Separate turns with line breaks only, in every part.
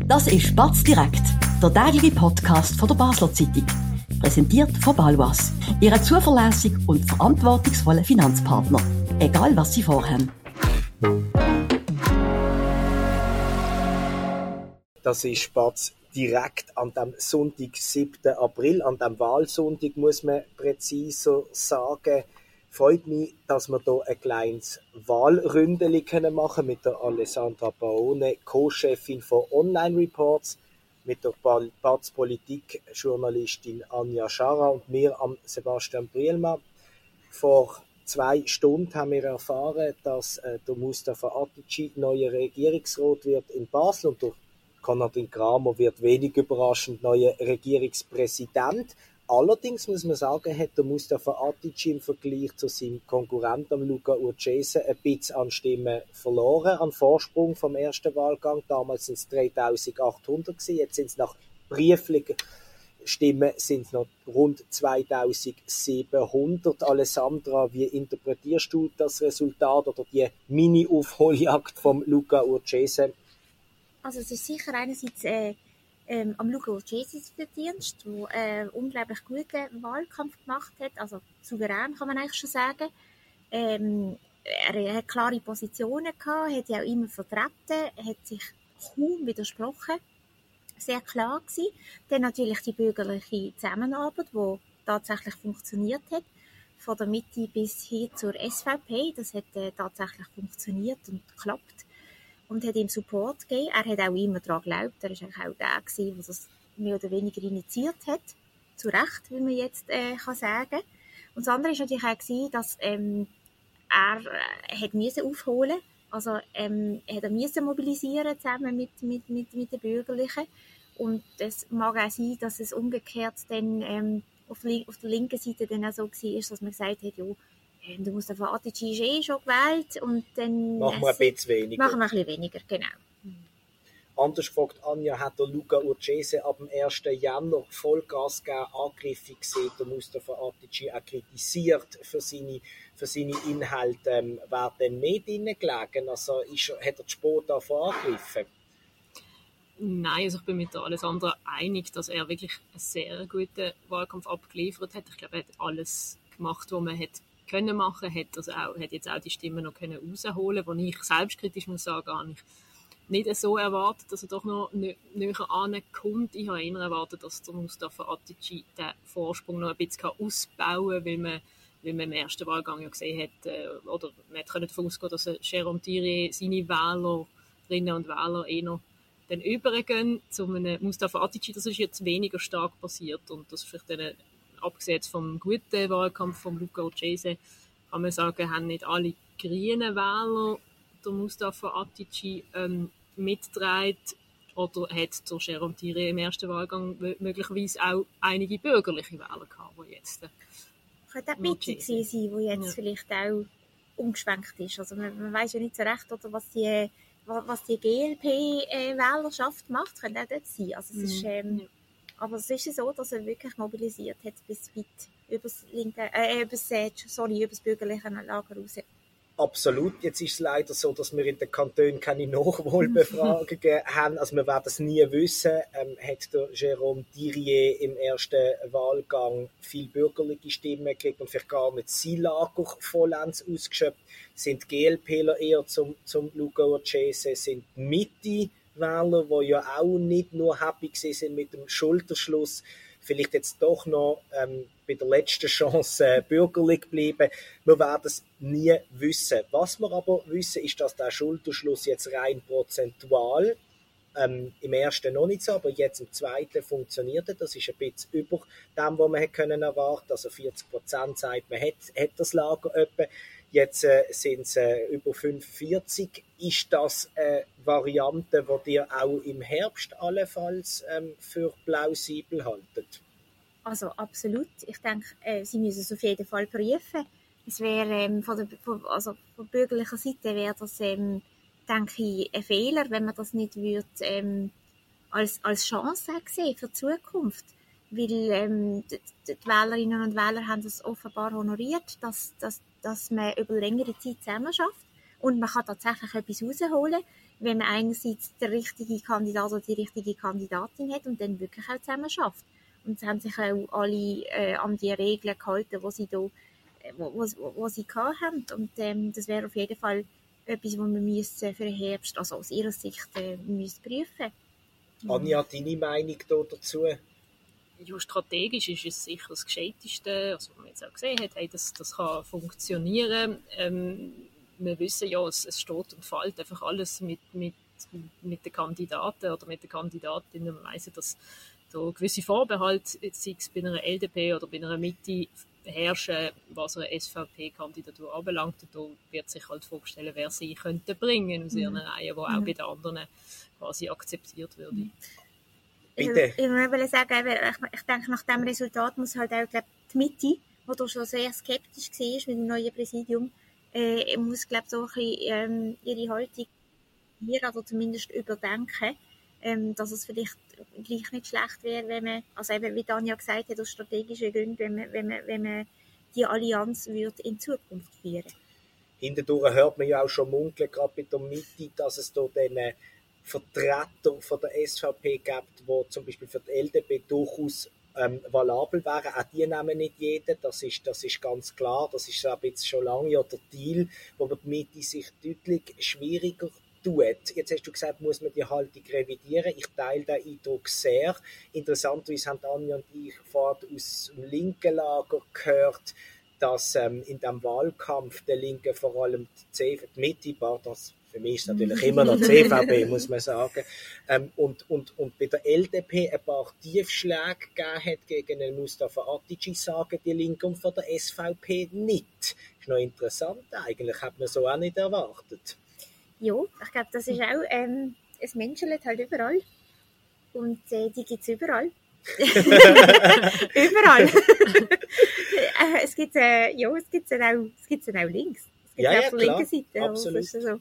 Das ist «Batz direkt», der tägliche Podcast von der Basler Zeitung. Präsentiert von Baloise, Ihrem zuverlässigen und verantwortungsvollen Finanzpartner. Egal, was Sie vorhaben.
Das ist «Batz direkt» an dem Sonntag, 7. April, an dem Wahlsonntag, muss man präziser sagen. Freut mich, dass wir hier ein kleines Wahlründeli machen können mit der Alessandra Paone, Co-Chefin von Online Reports, mit der Batz Politik-Journalistin Anja Scharra und mir, am Sebastian Brielmann. Vor 2 Stunden haben wir erfahren, dass der Mustafa Atici neuer Regierungsrat wird in Basel und der Konradin Kramer wird wenig überraschend neuer Regierungspräsident. Allerdings muss man sagen, hat der Mustafa Atici im Vergleich zu seinem Konkurrenten Luca Urgese ein bisschen an Stimmen verloren, an Vorsprung vom ersten Wahlgang. Damals sind es 3800 gewesen, jetzt sind es nach brieflichen Stimmen sind es noch rund 2700. Alessandra, wie interpretierst du das Resultat oder die Mini-Aufholjagd vom Luca Urgese?
Also es ist sicher einerseits am Luca Urgesis Verdienst, der einen unglaublich guten Wahlkampf gemacht hat, also souverän kann man eigentlich schon sagen. Er hat klare Positionen gehabt, hat ja auch immer vertreten, hat sich kaum widersprochen, sehr klar gewesen. Dann natürlich die bürgerliche Zusammenarbeit, die tatsächlich funktioniert hat, von der Mitte bis hin zur SVP, das hat tatsächlich funktioniert und geklappt. Und hat ihm Support gegeben. Er hat auch immer daran geglaubt. Er war eigentlich auch der, der das mehr oder weniger initiiert hat. Zu Recht, wie man jetzt kann sagen. Und das andere war natürlich auch, dass er hat aufholen. Also hat er mobilisieren zusammen mit den Bürgerlichen. Und es mag auch sein, dass es umgekehrt dann auf der linken Seite dann auch so war, dass man gesagt hat, ja, du musst auf Atici schon gewählt und dann
machen wir ein bisschen weniger.
Machen wir ein bisschen weniger, genau.
Anders gefragt, Anja, hat der Luca Urgese ab dem 1. Januar Vollgas gegeben, angriffig gesehen, der Mustafa Atici auch kritisiert für seine Inhalte. Wäre denn mehr drin gelegen? Also hat er die Spur davon angegriffen?
Nein, also ich bin mit der Alessandra einig, dass er wirklich einen sehr guten Wahlkampf abgeliefert hat. Ich glaube, er hat alles gemacht, was man hätte können machen, hat jetzt auch die Stimmen noch können rausholen, wo ich selbstkritisch muss sagen, habe ich nicht so erwartet, dass er doch noch näher ankommt. Ich habe eher erwartet, dass der Mustafa Atici den Vorsprung noch ein bisschen ausbauen kann, weil man im ersten Wahlgang ja gesehen hat, oder man konnte davon ausgehen, dass Jérôme Thiriet seine Wählerinnen und Wähler noch dann übergehen zu einem Mustafa Atici. Das ist jetzt weniger stark passiert und das ist vielleicht dann abgesehen vom guten Wahlkampf von Luca Urgese, kann man sagen, haben nicht alle grünen Wähler der Mustafa Atici mitgetragen oder hat der Jérôme Thiriet im ersten Wahlgang möglicherweise auch einige bürgerliche Wähler gehabt, die jetzt
könnte auch Mitte gewesen sein, die jetzt vielleicht auch umgeschwenkt ist. Also man weiss ja nicht so recht, oder was die GLP-Wählerschaft macht, könnte auch dort sein. Also es ist aber es ist so, dass er wirklich mobilisiert hat bis weit übers bürgerliche Lager raus.
Absolut. Jetzt ist es leider so, dass wir in den Kantonen keine Nachwahlbefragungen haben. Also wir werden es nie wissen. Hat der Jérôme Thiriet im ersten Wahlgang viele bürgerliche Stimmen gekriegt und vielleicht gar nicht sein Lager vollends ausgeschöpft? Sind GLPler eher zum Luca Urgese, sind Mitte-Wähler, die ja auch nicht nur happy sind mit dem Schulterschluss, vielleicht jetzt doch noch bei der letzten Chance bürgerlich bleiben. Wir werden es nie wissen. Was wir aber wissen, ist, dass der Schulterschluss jetzt rein prozentual im ersten noch nicht so, aber jetzt im zweiten funktioniert. Das ist ein bisschen über dem, was man hätte erwarten können. Also 40% sagt man, hat das Lager etwa. Jetzt sind es über 45. Ist das eine Variante, die ihr auch im Herbst allenfalls für plausibel haltet?
Also absolut. Ich denke, sie müssen es auf jeden Fall prüfen. Es wäre von bürgerlicher Seite wäre das, denke ich, ein Fehler, wenn man das nicht würde, als Chance sehen für die Zukunft. Weil die Wählerinnen und Wähler haben das offenbar honoriert, dass man über längere Zeit zusammen schafft und man kann tatsächlich etwas rausholen. wenn man einerseits den richtigen Kandidat oder die richtige Kandidatin hat und dann wirklich auch zusammen schafft. Und sie haben sich auch alle an die Regeln gehalten, die sie da wo sie hatten. Und das wäre auf jeden Fall etwas, was wir für den Herbst, also aus ihrer Sicht, müssen prüfen.
Anja, deine Meinung dazu?
Ja, strategisch ist es sicher das Gescheiteste, also was man jetzt auch gesehen hat, hey, das kann funktionieren. Wir wissen ja, es steht und fällt einfach alles mit den Kandidaten oder mit den Kandidatinnen. Wir wissen, dass da gewisse Vorbehalte, sei es bei einer LDP oder bei einer Mitte, herrschen, was eine SVP-Kandidatur anbelangt. Da wird sich halt vorstellen, wer sie könnte bringen aus ihren Reihen, die auch bei den anderen quasi akzeptiert würde.
Bitte.
Ich will sagen, ich denke, nach diesem Resultat muss halt auch die Mitte, die da schon sehr skeptisch war mit dem neuen Präsidium, muss, glaube ich, so ein bisschen ihre Haltung hier, also zumindest überdenken, dass es vielleicht gleich nicht schlecht wäre, wenn man, also eben, wie Tanja gesagt hat, aus strategischen Gründen, wenn man die Allianz würde in Zukunft führen.
Hintendurch hört man ja auch schon munkeln, gerade bei der Mitte, dass es da den Vertreter von der SVP gibt, die zum Beispiel für die LDP durchaus valabel wären. Auch die nehmen nicht jeden, das ist ganz klar. Das ist aber jetzt schon lange ja der Deal, wo die Mitte sich deutlich schwieriger tut. Jetzt hast du gesagt, muss man die Haltung revidieren. Ich teile den Eindruck sehr. Interessanterweise haben Anja und ich vorhin aus dem linken Lager gehört, dass in diesem Wahlkampf der Linken vor allem die Mitte, das für mich ist natürlich immer noch die CVP, muss man sagen, und bei der LDP ein paar Tiefschläge gegeben hat gegen den Mustafa Atici, sagen die Linken, und von der SVP nicht. Das ist noch interessant eigentlich, hat man so auch nicht erwartet.
Ja, ich glaube, das ist auch, es menschelt halt überall und die gibt es überall. Überall. Es gibt auch links. Es gibt auch von der linken Seite.
Absolut.
Also,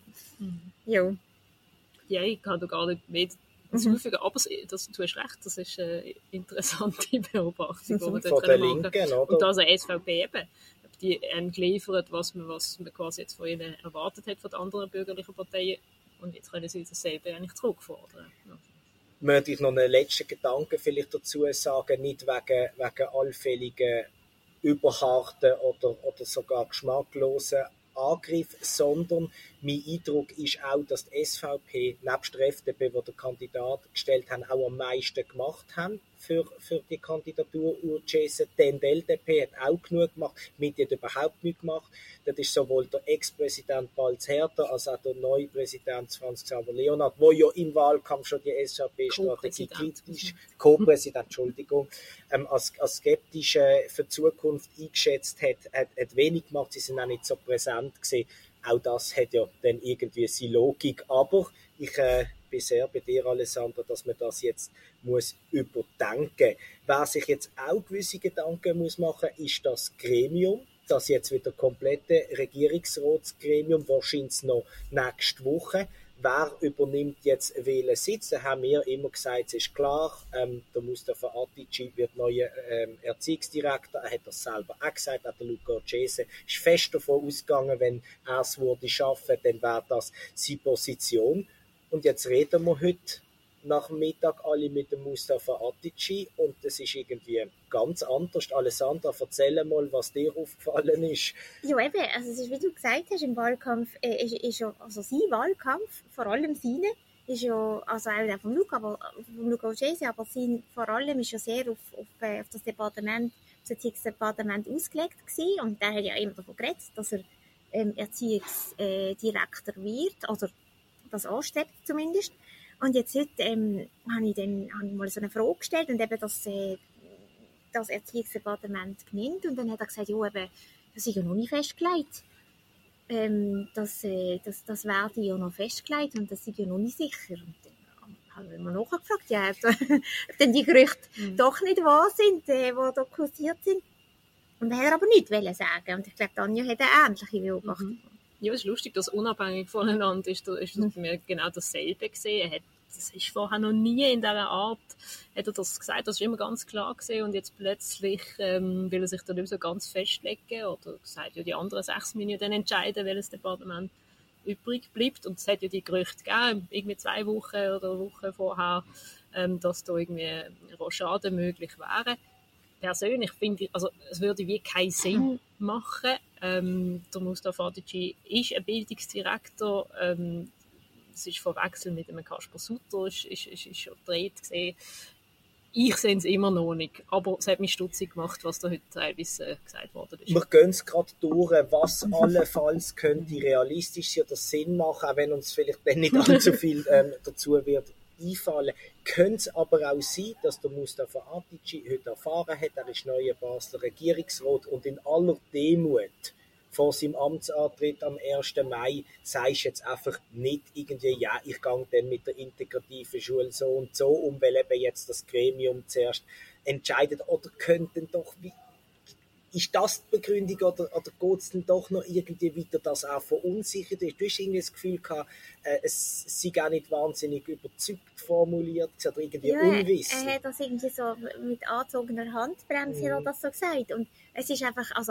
ja.
Ja, ich kann da gar nicht mehr hinzufügen, aber du hast recht, das ist eine interessante Beobachtung, die wir dort machen können. Und dass eine SVP eben, die geliefert, was man quasi jetzt von ihnen erwartet hat, von den anderen bürgerlichen Parteien, und jetzt können sie dasselbe eigentlich zurückfordern.
Möchte ich noch einen letzten Gedanken vielleicht dazu sagen, nicht wegen allfälligen, überharten oder sogar geschmacklosen Angriff, sondern mein Eindruck ist auch, dass die SVP nebst der FDP, die den Kandidaten gestellt haben, auch am meisten gemacht haben für die Kandidatur Urchese. Denn die LDP hat auch genug gemacht, die Mitte hat überhaupt nichts gemacht. Das ist sowohl der Ex-Präsident Balz Herter als auch der neue Präsident Franz Xaver Leonhardt, der ja im Wahlkampf schon die SVP-Strategie kritisch, Co-Präsident, Entschuldigung, als skeptisch für die Zukunft eingeschätzt hat wenig gemacht. Sie sind auch nicht so präsent gewesen. Auch das hat ja dann irgendwie seine Logik. Aber ich bin sehr bei dir, Alessandra, dass man das jetzt muss überdenken. Wer sich jetzt auch gewisse Gedanken muss machen, ist das Gremium. Das jetzt wieder komplette Regierungsratsgremium, wahrscheinlich noch nächste Woche. Wer übernimmt jetzt welchen Sitz? Da haben wir immer gesagt, es ist klar, der Mustafa Atici wird neuer Erziehungsdirektor. Er hat das selber auch gesagt, auch der Luca Urchese ist fest davon ausgegangen, wenn er es würde schaffen, dann wäre das seine Position. Und jetzt reden wir heute nach dem Mittag alle mit dem Mustafa Atici und das ist irgendwie ganz anders. Alessandra, erzähl mal, was dir aufgefallen ist.
Ja, eben, also es ist, wie du gesagt hast, im Wahlkampf ist ja, also sein Wahlkampf, vor allem seine, ist ja, also auch vom Luca Urchese, aber sein vor allem ist ja sehr auf das Departement, das Erziehungsdepartement ausgelegt gewesen und der hat ja immer davon geredet, dass er Erziehungsdirektor wird, oder das anstrebt zumindest. Und jetzt heute habe ich mal so eine Frage gestellt und eben das Erziehungsdepartement genannt. Und dann hat er gesagt, ja, eben, das ist ja noch nicht festgelegt. Das werde ja noch festgelegt und das ist ja noch nicht sicher. Und dann haben wir nachgefragt, ja, ob denn die Gerüchte doch nicht wahr sind, die da kursiert sind. Und er hat aber nichts sagen. Und ich glaube, Tanja hat eine ähnliche Beobachtung.
Ja, es ist lustig, dass unabhängig voneinander ist das bei mir genau dasselbe gesehen. Das ist vorher noch nie in dieser Art, hat er das gesagt, das ist immer ganz klar gesehen und jetzt plötzlich will er sich da nicht so ganz festlegen oder gesagt, ja, die anderen 6 müssen dann entscheiden, welches Departement übrig bleibt. Und es hat ja die Gerüchte gegeben, irgendwie 2 Wochen oder Wochen vorher, dass da irgendwie eine Rochade möglich wäre. Persönlich finde ich, also es würde wie keinen Sinn machen. Der Mustafa Adici ist ein Bildungsdirektor. Es ist verwechselt mit einem Kasper Sutter, ist schon gedreht gesehen. Ich sehe es immer noch nicht, aber es hat mich stutzig gemacht, was da heute teilweise gesagt worden ist.
Wir gehen es gerade durch, was allenfalls könnte realistisch sein oder Sinn machen, auch wenn uns vielleicht dann nicht allzu viel dazu wird einfallen. Könnte es aber auch sein, dass der Mustafa Adici heute erfahren hat, er ist neuer Basler Regierungsrat und in aller Demut vor seinem Amtsantritt am 1. Mai sagst du jetzt einfach nicht irgendwie, ja, ich gehe dann mit der integrativen Schule so und so um, weil eben jetzt das Gremium zuerst entscheidet. Oder könnten doch, ist das die Begründung oder geht es denn doch noch irgendwie weiter, dass auch verunsichert ist? Du hast irgendwie das Gefühl gehabt, es sei gar nicht wahnsinnig überzeugt formuliert oder irgendwie unwissend.
Er hat das irgendwie so mit angezogener Handbremse hat das so gesagt. Und es ist einfach, also,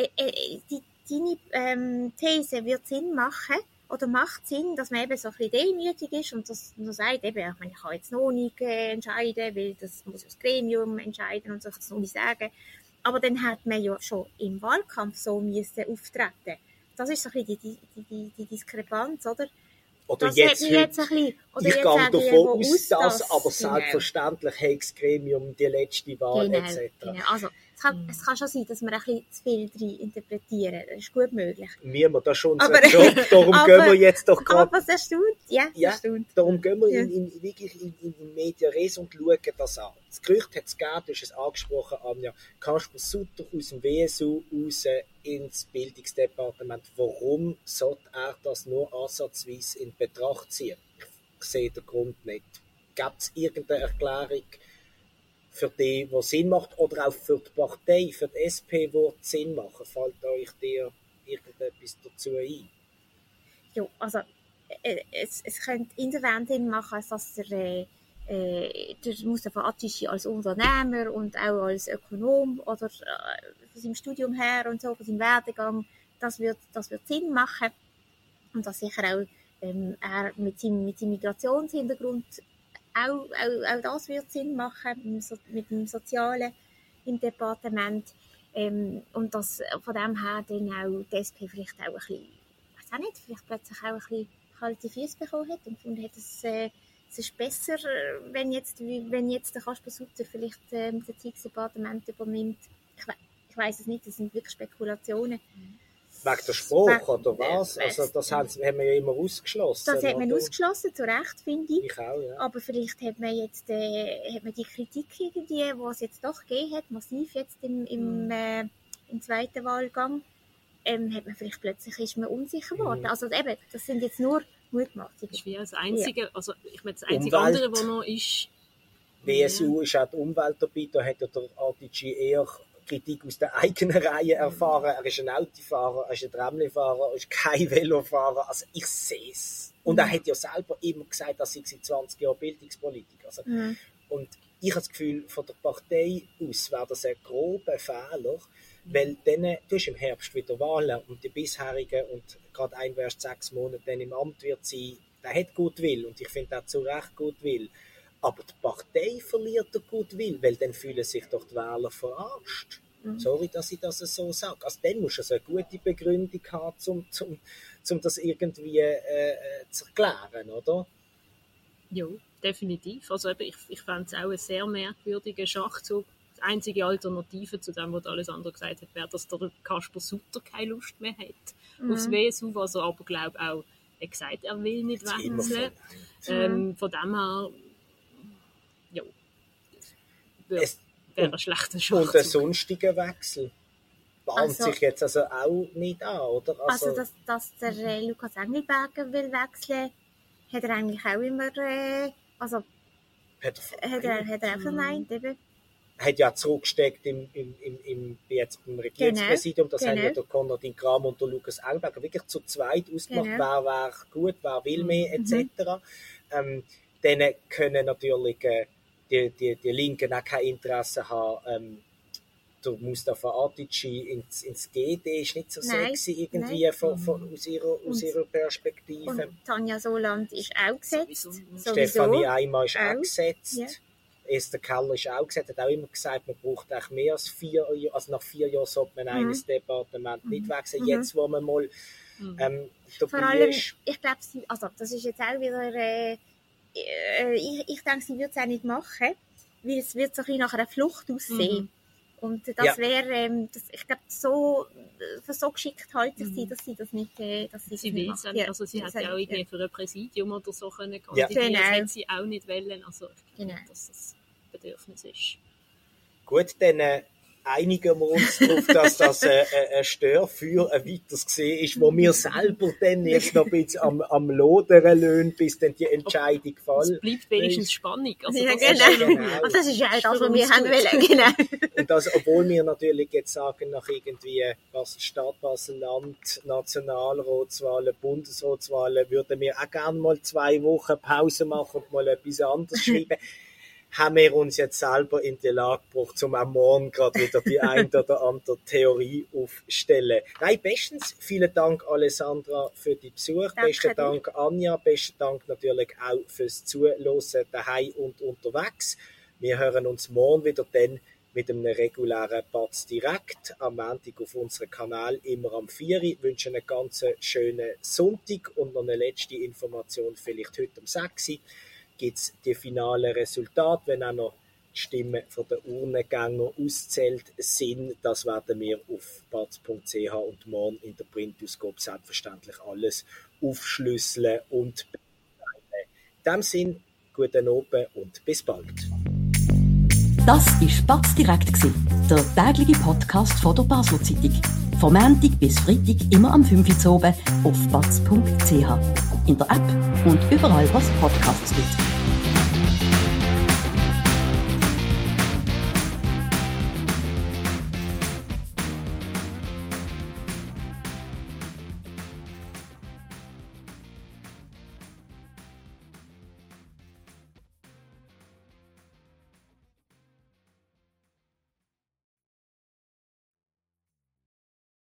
deine These wird Sinn machen oder macht Sinn, dass man eben so ein bisschen demütig ist und dass man sagt, eben, ich meine, ich kann jetzt noch nicht entscheiden, weil das muss das Gremium entscheiden und so, ich kann es noch nicht sagen. Aber dann hat man ja schon im Wahlkampf so müssen auftreten. Das ist so ein bisschen die Diskrepanz, oder?
Oder
das
jetzt,
ich gehe
davon aus, dass aber selbstverständlich hat das Gremium die letzte Wahl etc.
Genau. Also, es kann schon sein, dass wir ein bisschen zu viel drin interpretieren. Das ist gut möglich.
Wir das schon unser Job, darum gehen wir jetzt doch gerade...
Aber es erstaunt,
darum gehen wir wirklich in Media Res und schauen das an. Das Gerücht hat es gegeben, du hast es angesprochen, Anja, Kasper Sutter aus dem WSU raus ins Bildungsdepartement. Warum sollte er das nur ansatzweise in Betracht ziehen? Ich sehe den Grund nicht. Gibt es irgendeine Erklärung für die Sinn macht, oder auch für die Partei, für die SP, die Sinn machen? Fällt euch dir irgendetwas dazu ein?
Ja, also es könnte insofern Sinn machen, als dass der Mustafa Adici als Unternehmer und auch als Ökonom oder von seinem Studium her und so, von seinem Werdegang, das wird Sinn machen. Und dass sicher auch er mit seinem Migrationshintergrund auch das wird Sinn machen, mit dem Sozialen im Departement. Und dass von dem her dann auch die SP vielleicht auch ein bisschen, ich weiß auch nicht, vielleicht plötzlich auch ein bisschen kalte Füße bekommen hat und gefunden hat, es ist besser, wenn jetzt der Kasper Sutter vielleicht das Erziehungsdepartement übernimmt. Ich weiss es nicht, das sind wirklich Spekulationen.
Wegen der Sprache, oder was? Also das haben wir ja immer ausgeschlossen.
Das hat man ausgeschlossen, zu Recht, finde ich.
Ich auch, ja.
Aber vielleicht hat man jetzt die Kritik irgendwie, die es jetzt doch gegeben hat, massiv jetzt im zweiten Wahlgang, hat man vielleicht plötzlich ist man unsicher geworden. Also eben, das sind jetzt nur Mutmaßungen.
Das ist wie das Einzige, also ich meine, das einzige andere, was noch ist...
WSU ist auch die Umwelt dabei, da hat der Adici eher Kritik aus der eigenen Reihe erfahren. Er ist ein Autofahrer, er ist ein Tramlifahrer, er ist kein Velofahrer. Also ich sehe es. Und er hat ja selber immer gesagt, dass er seit 20 Jahren Bildungspolitiker. Also, und ich habe das Gefühl, von der Partei aus wäre das ein grober Fehler, weil dann, du hast im Herbst wieder Wahlen und die bisherigen, und gerade ein, wer erst 6 Monate dann im Amt wird sein, der hat Gutwill und ich finde auch zu Recht Gutwill. Aber die Partei verliert den Gutwill, weil dann fühlen sich doch die Wähler verarscht. Sorry, dass ich das so sage. Also dann musst du also eine gute Begründung haben, um das irgendwie zu erklären, oder?
Ja, definitiv. Also ich fände es auch einen sehr merkwürdigen Schachzug. Die einzige Alternative zu dem, was alles andere gesagt hat, wäre, dass der Kasper Sutter keine Lust mehr hat aufs WSU, was er aber, glaube ich, auch gesagt, er will nicht wechseln. Von dem her, ja, wäre ein schlechter Schachzug.
Und der sonstige Wechsel bahnt sich jetzt also auch nicht an, oder?
Also dass der Lukas Engelberger will wechseln, hat er eigentlich auch immer, hat er auch verneint, eben.
Hat ja zurückgesteckt jetzt beim Regierungspräsidium, das haben ja der Konradin Kram und der Lukas Engelberger wirklich zu zweit ausgemacht, wer wäre gut, wer will mehr, etc. Dann können natürlich die Linken auch kein Interesse haben, der Mustafa Adici ins GD ist nicht so sexy irgendwie aus ihrer Perspektive.
Und Tanja Soland ist auch gesetzt.
Stefanie Eimer ist auch gesetzt.
Ja.
Esther Keller ist auch gesetzt, hat auch immer gesagt, man braucht eigentlich mehr als 4 Jahre. Also nach 4 Jahren sollte man eines Departement nicht wechseln. Jetzt, wo man mal
vor allem, ich glaube, das ist jetzt auch wieder, ich denke, sie wird es auch nicht machen, weil es wird so ein bisschen nach einer Flucht aussehen. Und das wäre, ich glaube, so geschickt heute sie, dass sie das nicht, dass sie
will
macht.
Also sie hat ja auch irgendwie für ein Präsidium oder so können
kandidieren.
Das hätte sie auch nicht wollen. Also ich glaube, dass das Bedürfnis ist.
Gut, dann einigen wir uns darauf, dass das ein Störfeuer weiteres gesehen ist, wo wir selber dann jetzt noch ein bisschen am Lodern lassen, bis dann die Entscheidung fällt.
Es bleibt wenigstens Spannung. Also
ja, genau. Und das ist ja auch das, was wir haben wollen. Genau.
Und das, obwohl wir natürlich jetzt sagen, nach irgendwie Stadt, Basel-Land, Nationalratswahlen, Bundesratswahlen, würden wir auch gerne mal 2 Wochen Pause machen und mal etwas anderes schreiben. Haben wir uns jetzt selber in die Lage gebracht, um am Morgen gerade wieder die ein oder andere Theorie aufzustellen. Nein, bestens. Vielen Dank, Alessandra, für die Besuch. Besten Dank, Anja. Besten Dank natürlich auch fürs Zuhören daheim und unterwegs. Wir hören uns morgen wieder dann mit einem regulären Batz direkt am Montag auf unserem Kanal, immer am 4 Uhr. Ich wünsche einen ganz schönen Sonntag und noch eine letzte Information, vielleicht heute um 6 Uhr. Gibt es die finalen Resultate, wenn auch noch die Stimmen von den Urnengängern auszählt sind. Das werden wir auf batz.ch und morgen in der Printausgabe selbstverständlich alles aufschlüsseln und beurteilen. In diesem Sinne, guten Abend und bis bald.
Das war Batz direkt, der tägliche Podcast von der Basler Zeitung. Vom Montag bis Freitag immer am 5 Uhr oben auf batz.ch. In der App und überall, was Podcasts gibt.